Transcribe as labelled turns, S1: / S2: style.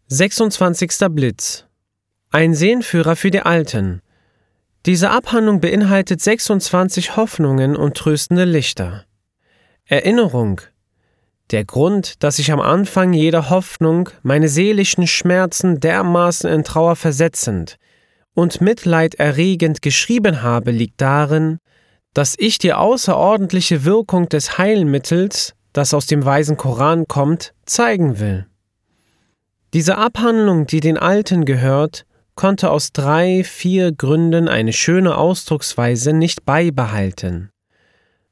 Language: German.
S1: 26. Blitz. Ein Seelenführer für die Alten. Diese Abhandlung beinhaltet 26 Hoffnungen und tröstende Lichter. Erinnerung. Der Grund, dass ich am Anfang jeder Hoffnung meine seelischen Schmerzen dermaßen in Trauer versetzend und mitleiderregend geschrieben habe, liegt darin, dass ich die außerordentliche Wirkung des Heilmittels, das aus dem weisen Koran kommt, zeigen will. Diese Abhandlung, die den Alten gehört, konnte aus 3, 4 Gründen eine schöne Ausdrucksweise nicht beibehalten.